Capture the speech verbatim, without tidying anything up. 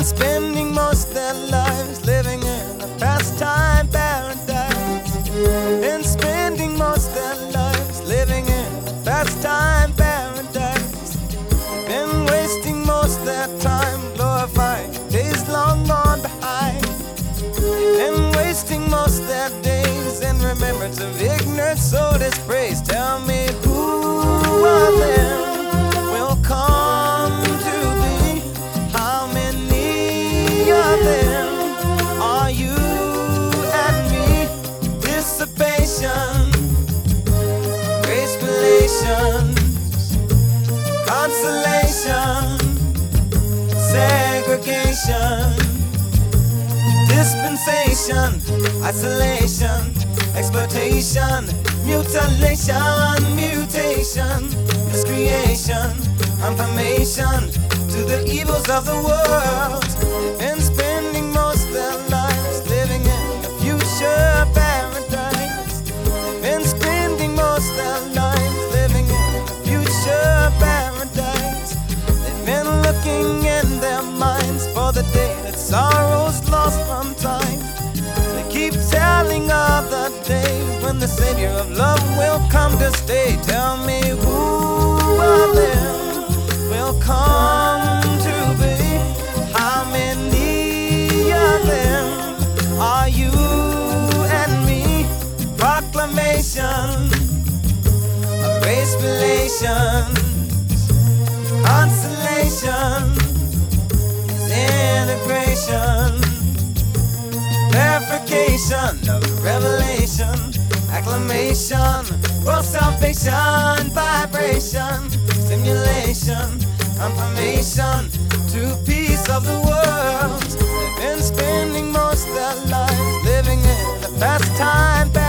been spending most of their lives living in a pastime paradise. Been spending most of their lives living in a pastime paradise. Been wasting most of their time glorifying days long gone behind. Been wasting most of their days in remembrance of ignorant soul dispraise. Tell me who of them will come to be? How many of them are you and me? Dissipation, grace relations, consolation, segregation, dispensation, isolation, exploitation, mutilation, mutation, miscreation, confirmation to the evils of the world. And spending most of their lives living in a future paradise. And spending most of their lives living in a future paradise. They've been looking in their minds for the day that sorrow's lost from time. They keep telling of the day when the Savior of love will come to stay. Tell me who of them will come to be? How many of them are you and me? Proclamation of race relations, consolation, integration, verification of revelation, acclamation, world salvation, vibration, stimulation, confirmation to peace of the world. They've been spending most of their lives living in the pastime